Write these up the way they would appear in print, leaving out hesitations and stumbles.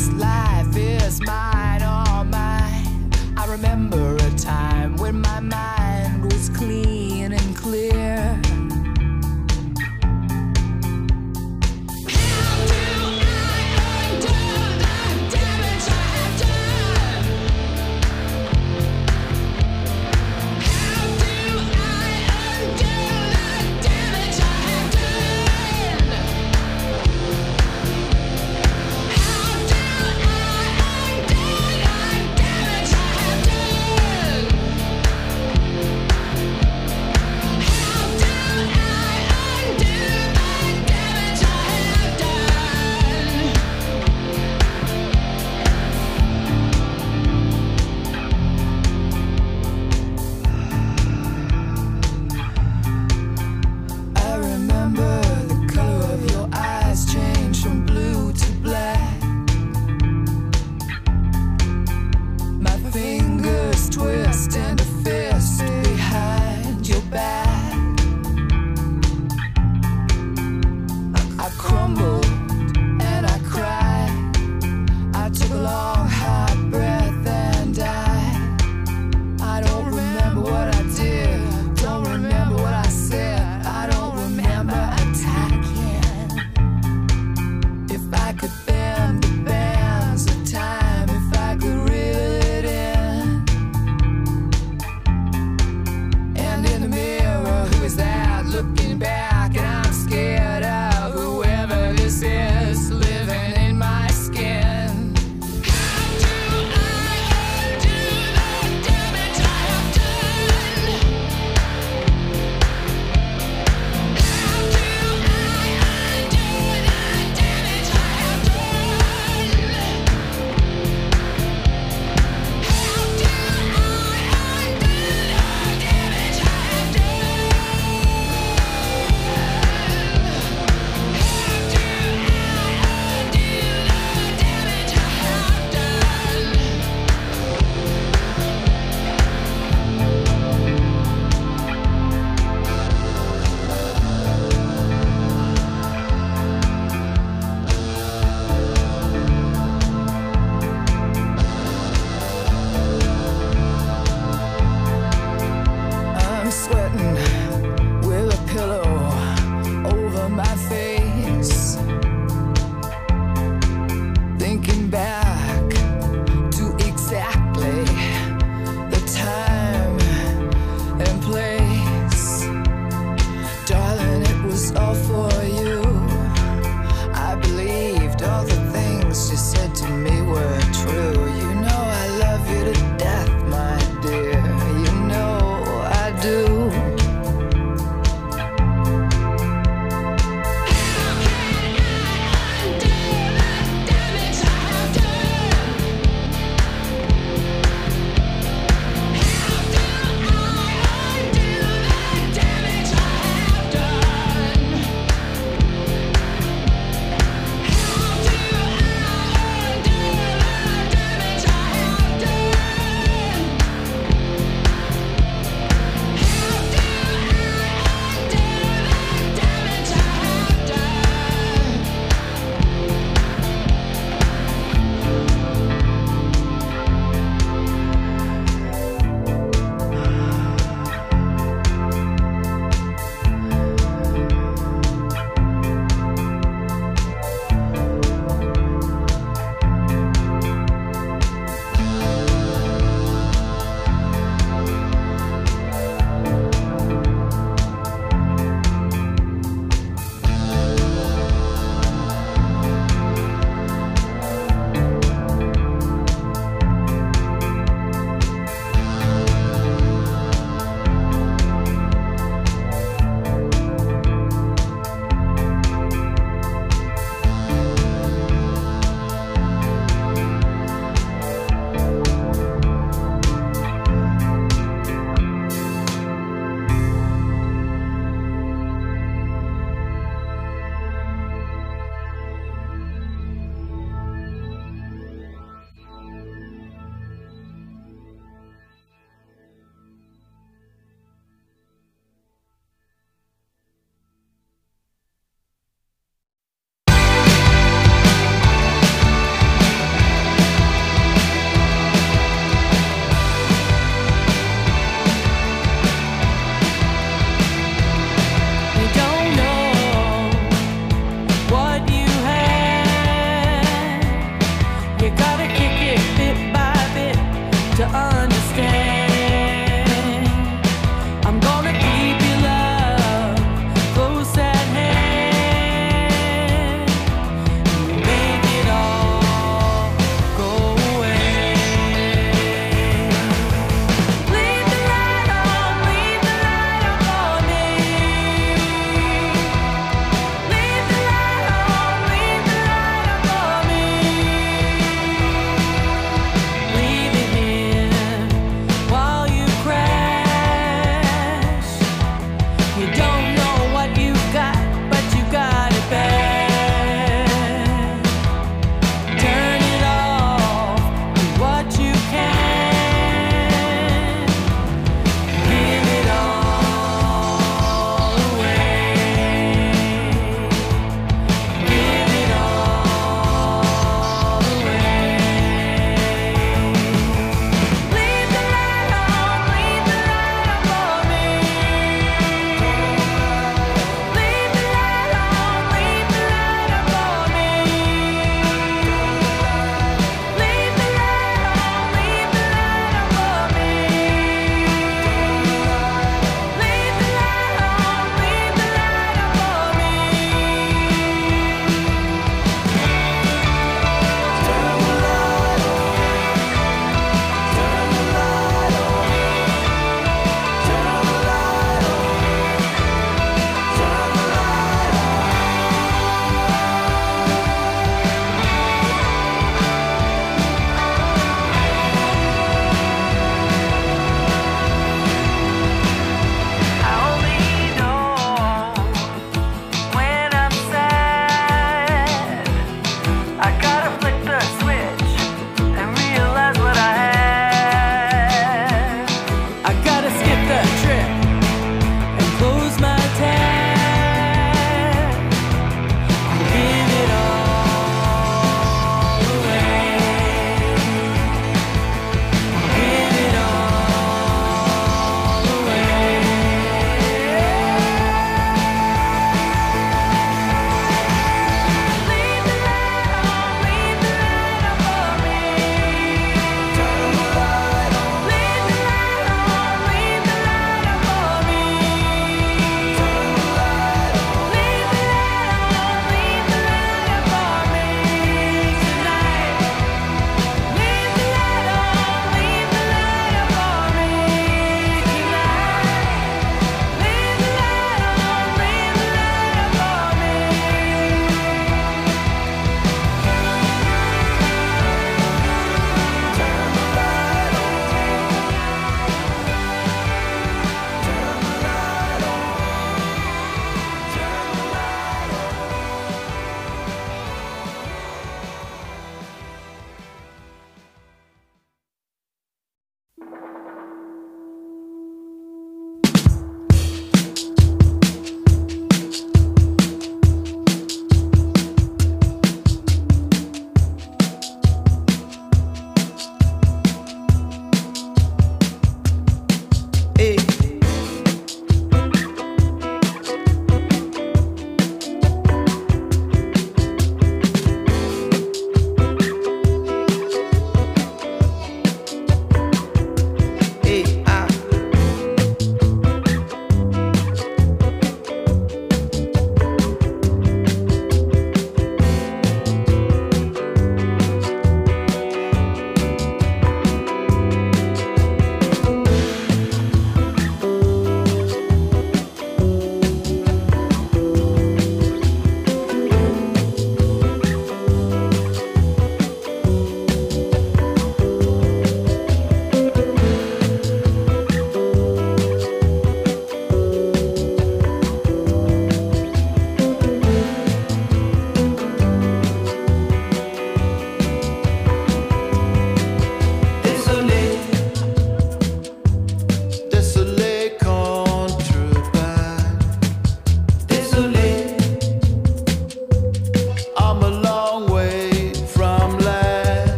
This life is mine, all mine. I remember a time when my mind was clean and clear. Twist and a fist behind your back. I crumbled and I cried. I took a long hard breath and died. I don't remember what I did, don't remember what I said. I don't remember attacking. If I could bend the bands of time, if I could reel it in. Looking back, and I'm scared of whoever this is living in my skin.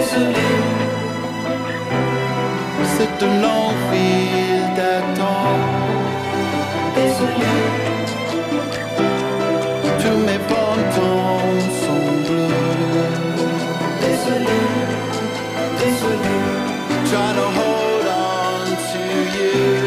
C'est de longs fils d'attente. Tous mes fantômes sont bleus. Trying to hold on to you.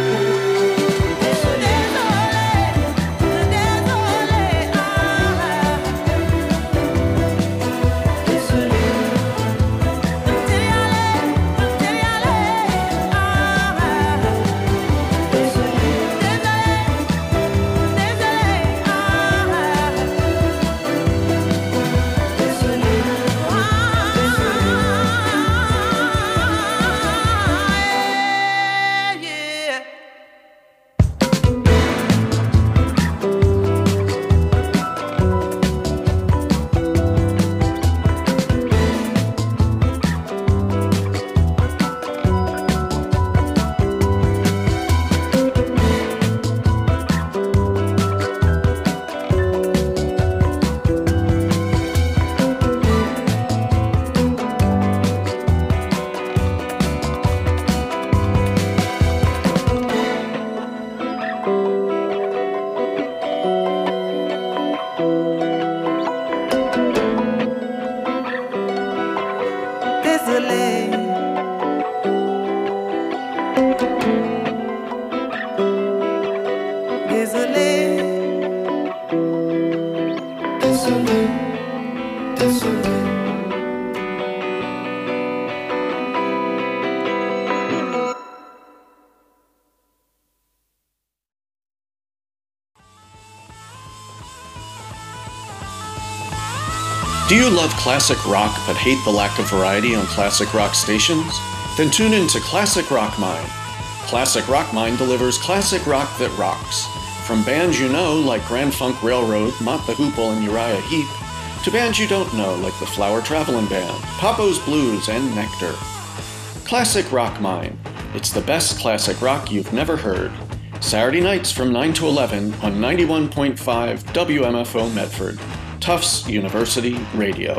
Do you love classic rock but hate the lack of variety on classic rock stations? Then tune in to Classic Rock Mine. Classic Rock Mine delivers classic rock that rocks. From bands you know like Grand Funk Railroad, Mott the Hoople, and Uriah Heep, to bands you don't know like the Flower Travelin' Band, Papo's Blues, and Nectar. Classic Rock Mine. It's the best classic rock you've never heard. Saturday nights from 9 to 11 on 91.5 WMFO Medford. Tufts University Radio.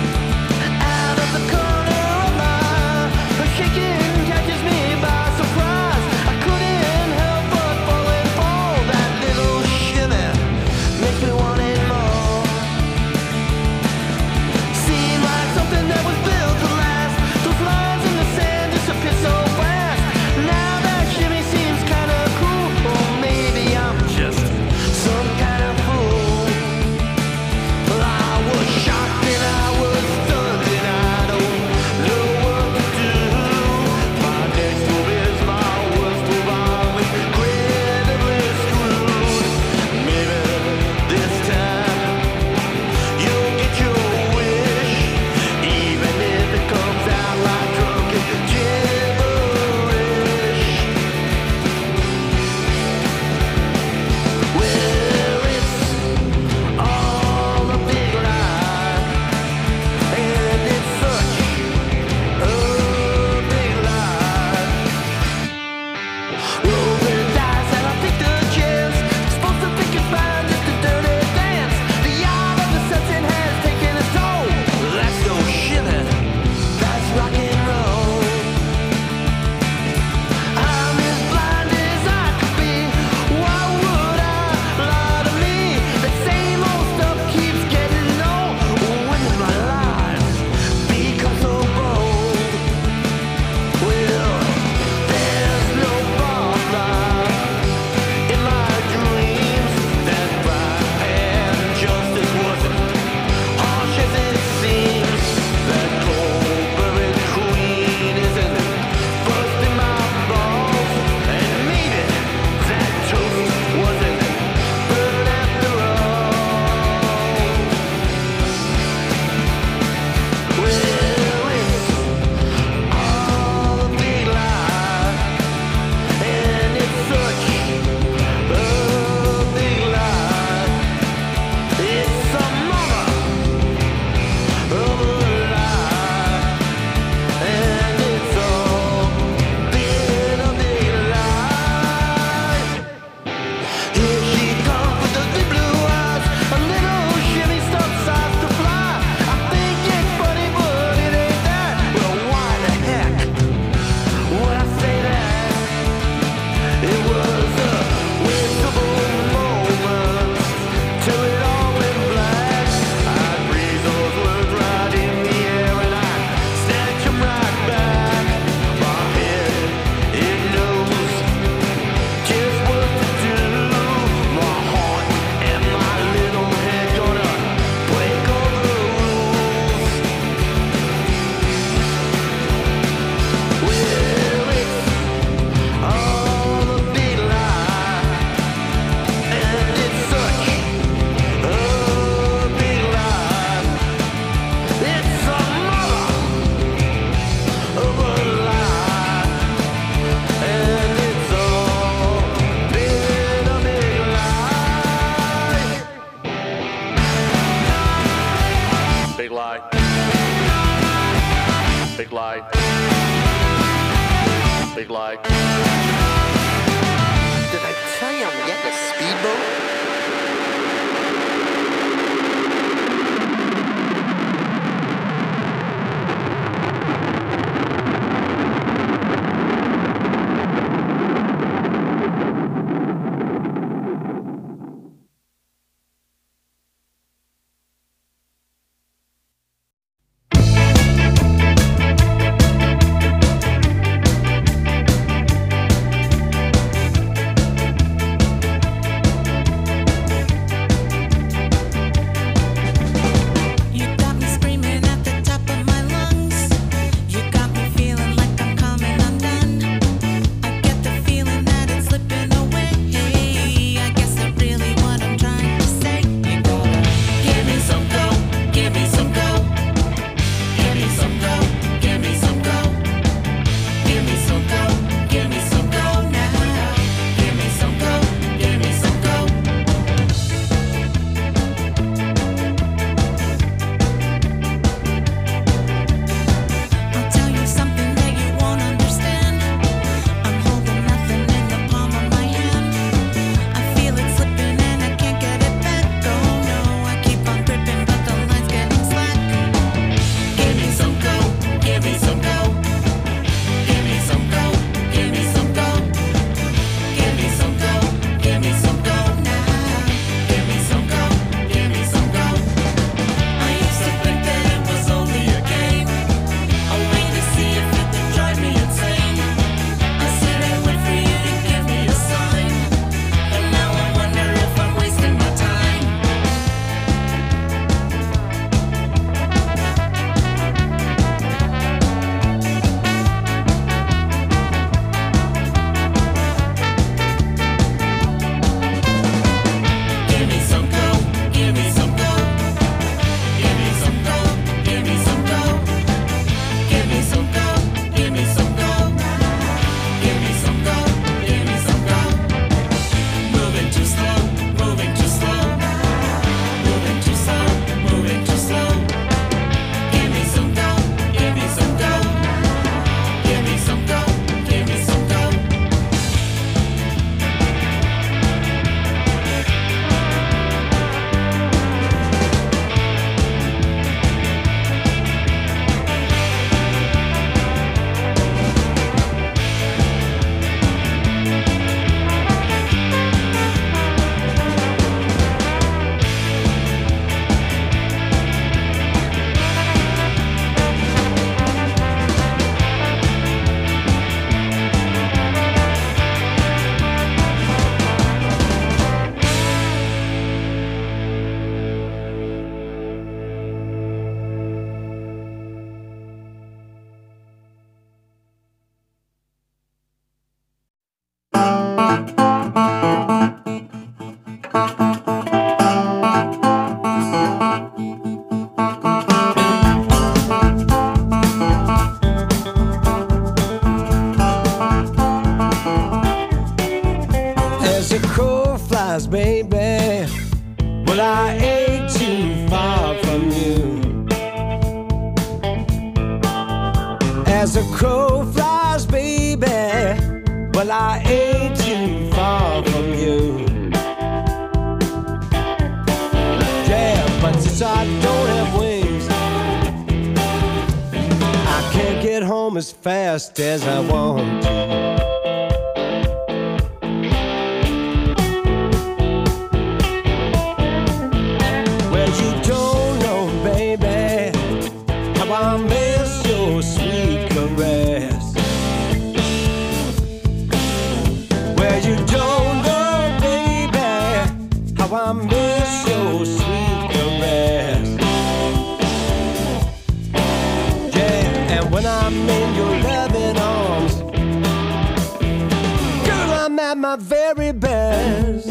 Shaking catches me by surprise. As a crow flies, baby, well, I ain't too far from you. As a crow flies, baby, well, I ain't too far from you. Yeah, but since I don't have wings, I can't get home as fast as I want to. I miss your sweet caress. Well, you don't know, baby, how I miss your sweet caress. Yeah, and when I'm in your loving arms, girl, I'm at my very best.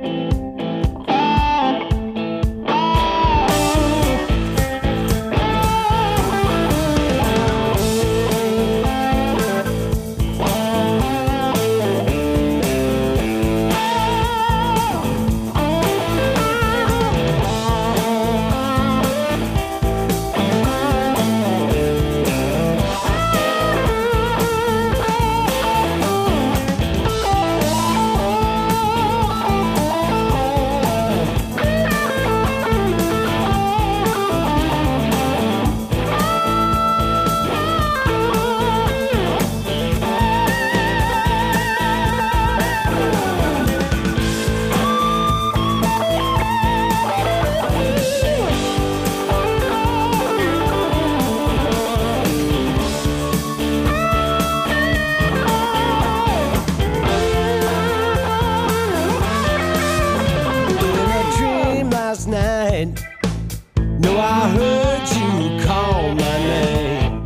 No, I heard you call my name.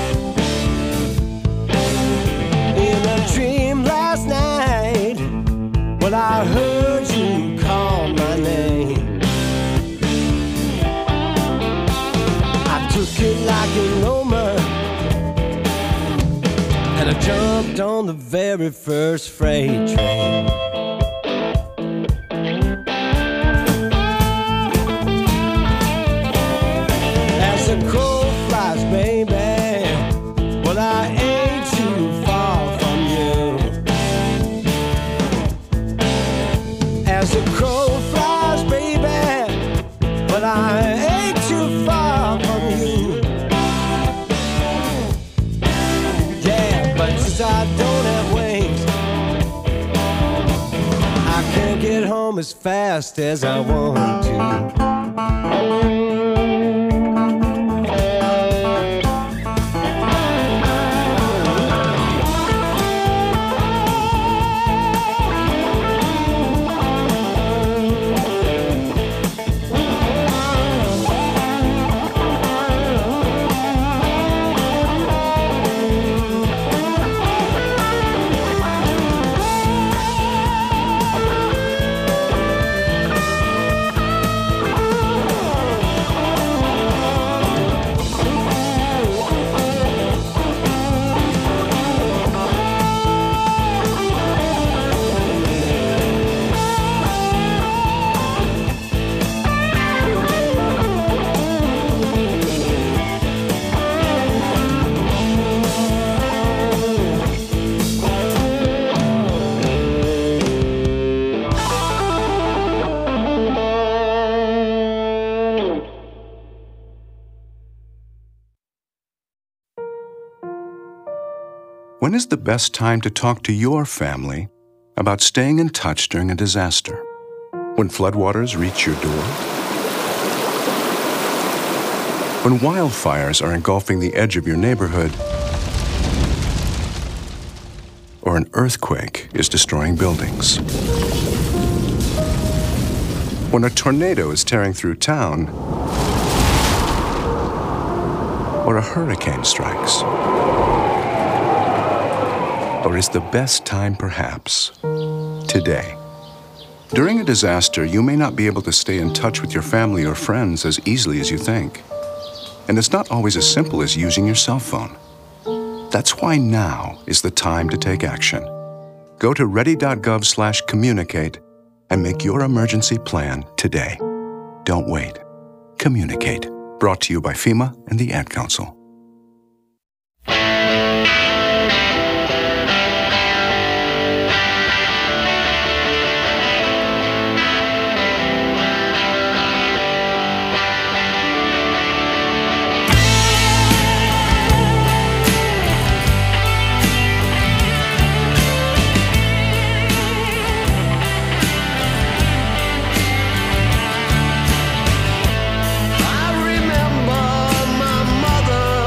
In a dream last night, well, I heard you call my name. I took it like an omen, and I jumped on the very first freight train. A crow flies, baby, well, I ain't too far from you. As a crow flies, baby, well, I ain't too far from you. Yeah, but since I don't have wings, I can't get home as fast as I want to. When is the best time to talk to your family about staying in touch during a disaster? When floodwaters reach your door? When wildfires are engulfing the edge of your neighborhood? Or an earthquake is destroying buildings? When a tornado is tearing through town? Or a hurricane strikes? Or is the best time perhaps today? During a disaster, you may not be able to stay in touch with your family or friends as easily as you think. And it's not always as simple as using your cell phone. That's why now is the time to take action. Go to ready.gov/communicate and make your emergency plan today. Don't wait. Communicate. Brought to you by FEMA and the Ad Council. I remember my mother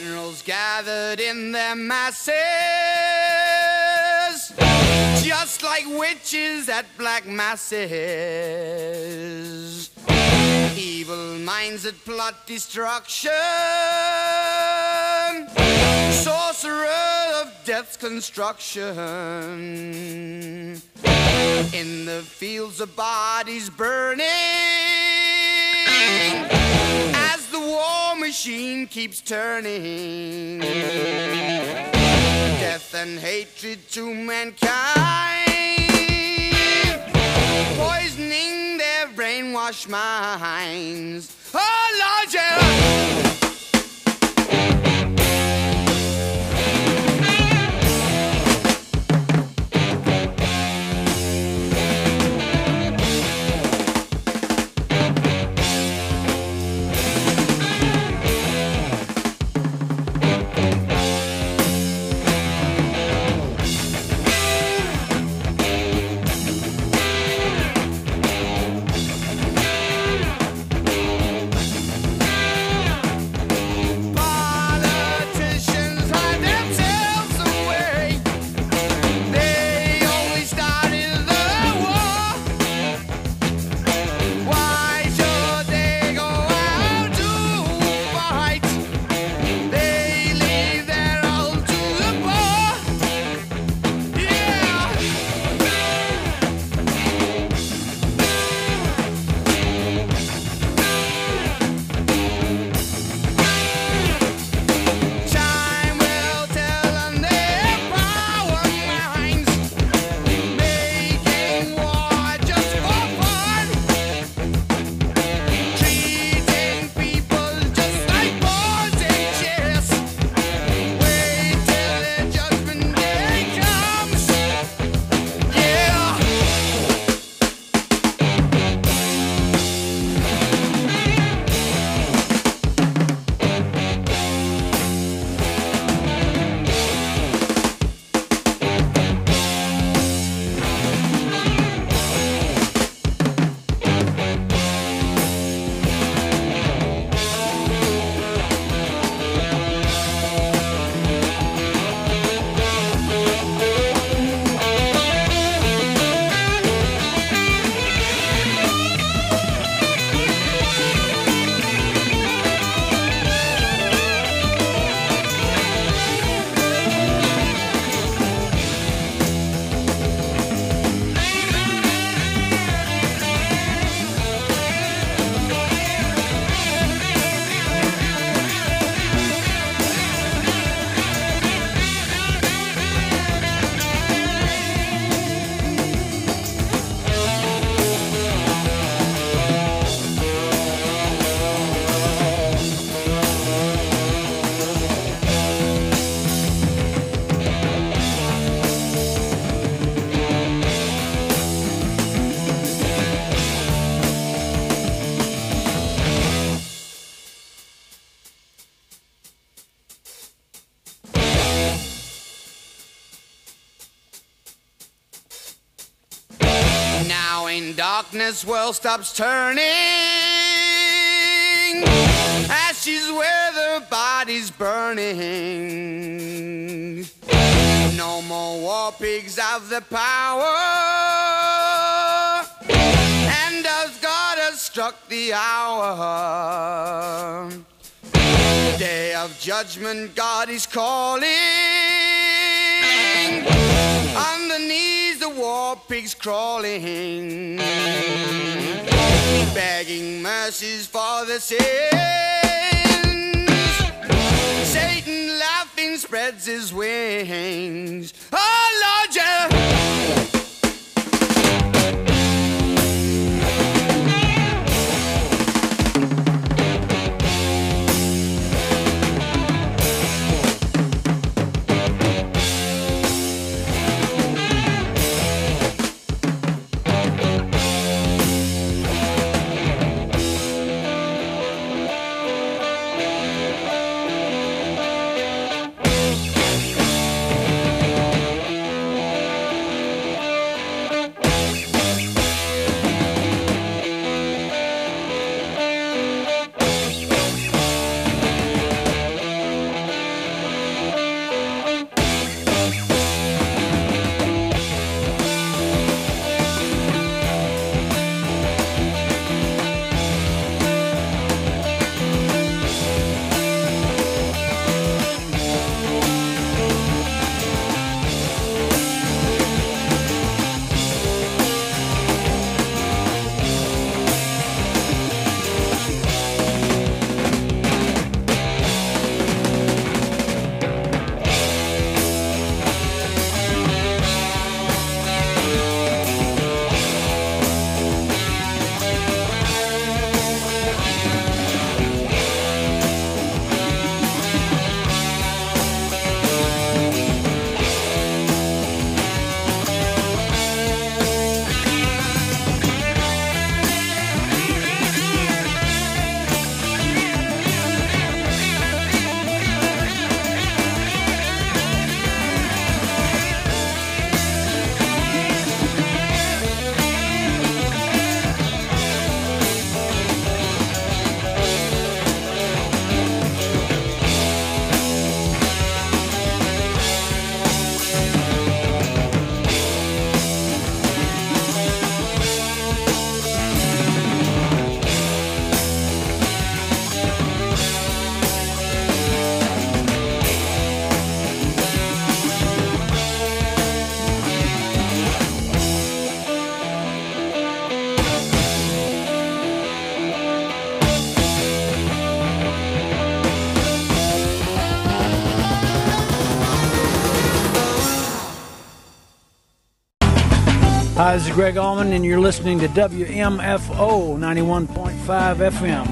Generals gathered in their masses, just like witches at black masses. Evil minds that plot destruction, sorcerer of death's construction. In the fields of bodies burning, as the war machine keeps turning. Death and hatred to mankind, poisoning their brainwashed minds. Oh Lord, yeah. Darkness world stops turning, ashes where the body's burning. No more war pigs have the power, and as God has struck the hour, day of judgment God is calling. On the knees the war pigs crawling, begging mercies for the sins. Satan laughing spreads his wings. Oh Lord, yeah. Hi, this is Greg Allman, and you're listening to WMFO 91.5 FM.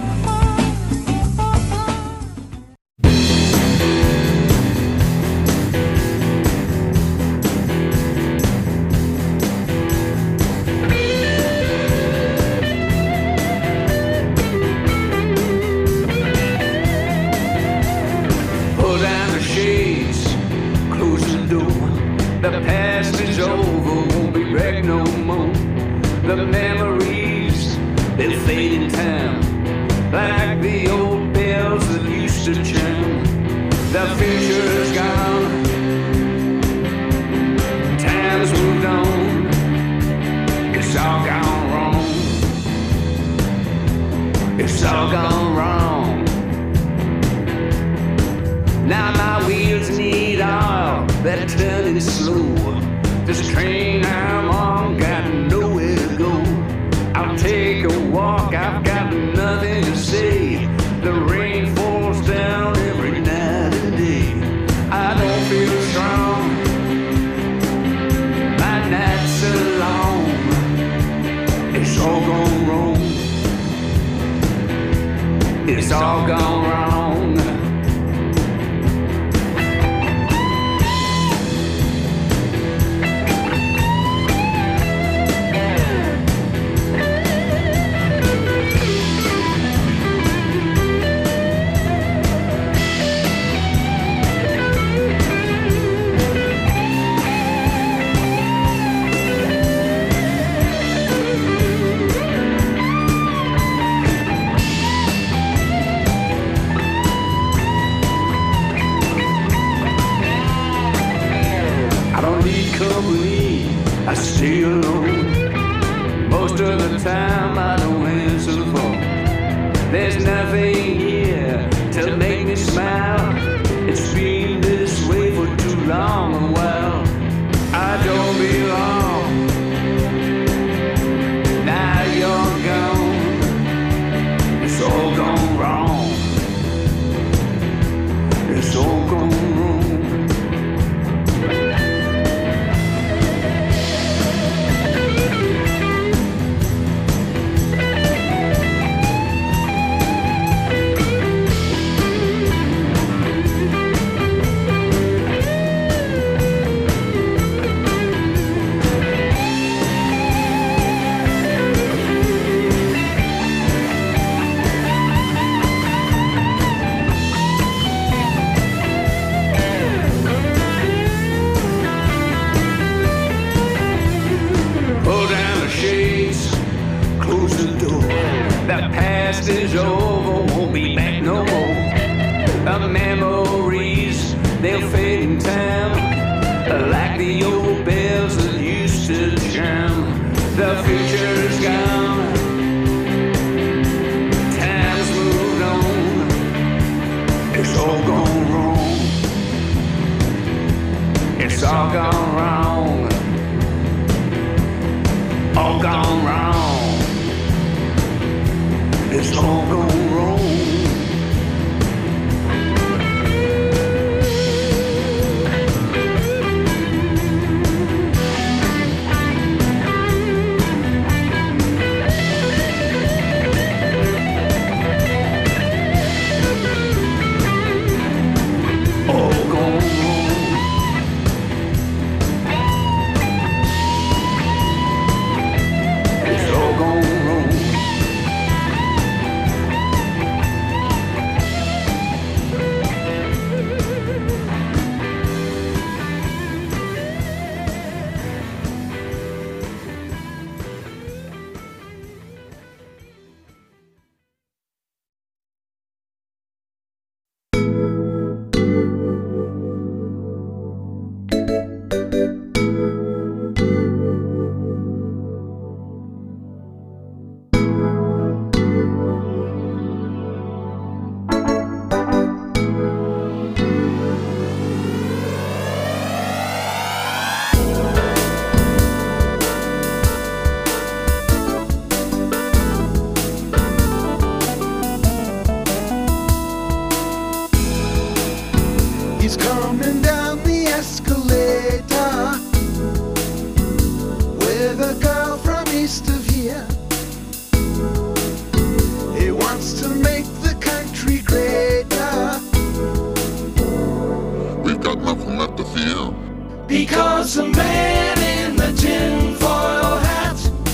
Pull down the shades, close the door. The past is over, won't be back no more. The memories, they'll fade in time, like the old bells that used to chime. The future's gone, time's moved on. It's all gone wrong. It's all gone wrong. Now my wheels need oil, they're turning slow. This train I'm on got nowhere to go. I'll take a walk, I've got nothing to say. The rain falls down every night and day. I don't feel strong, my nights are long. It's all gone wrong. It's all gone wrong. I stay alone. Most of the time I don't answer the phone. There's nothing here to make me smile. It's been this way for too long a while. I don't belong. Now you're gone. It's all gone wrong. It's all gone wrong. Is over, won't be back no more. The memories, they'll fade in time, like the old bells that used to chime. The future's gone, time's moved on. It's all gone wrong. It's all gone wrong. All gone wrong. It's all gone wrong. All gone wrong. It's all gone wrong. coming down the escalator with a gun. recreator. We've got Malcolm at the theater. Because the man in the tinfoil hat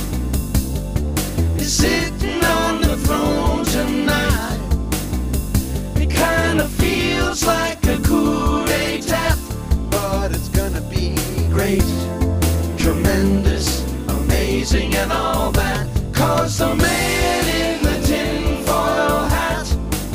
is sitting on the throne tonight. It kind of feels like a coup d'etat, but it's gonna be great, tremendous, amazing and all that. 'Cause the man in the tinfoil hat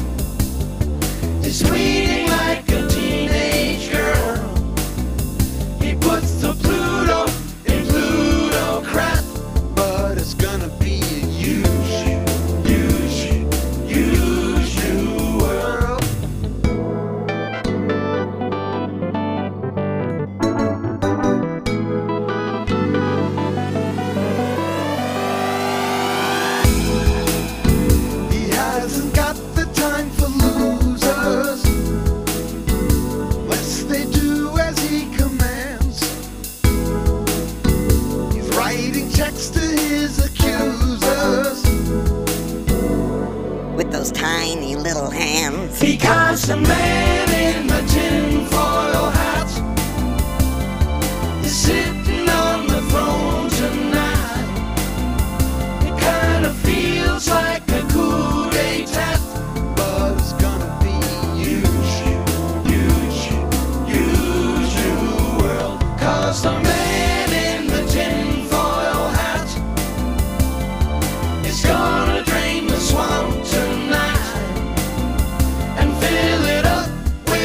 is bleeding like a teenage girl. He puts the Pluto in Plutocrat, but it's gonna be a huge, huge, huge new world. He hasn't got the time for losers, lest they do as he commands. He's writing checks to his accusers with those tiny little hands. because the man in the tinfoil hat is sitting on the throne tonight. It kind of feels like a coup d'etat, but it's gonna be huge, huge, huge new world. 'Cause the man in the tinfoil hat is gonna drain the swamp tonight and fill it up with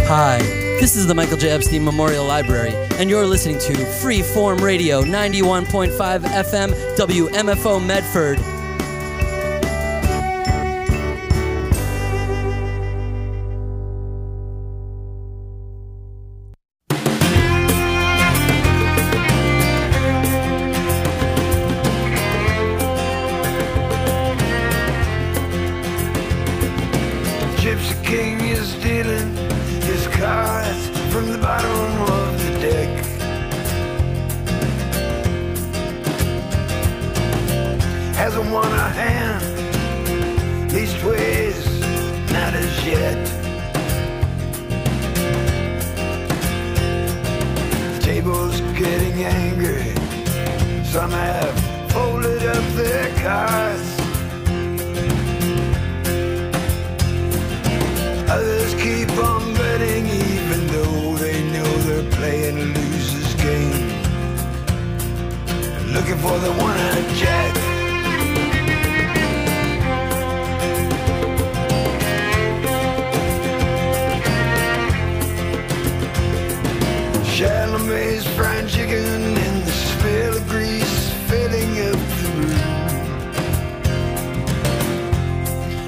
Hi, this is the Michael J. Epstein Memorial Library, and you're listening to Freeform Radio 91.5 FM WMFO Medford. Gypsy King is stealing his cards from the bottom of the deck. Hasn't won a hand, leastways not as yet. The table's getting angry. Some have folded up their cards. Others keep on betting even though they know they're playing a loser's game. Looking for the one-eyed jack. Chalamet's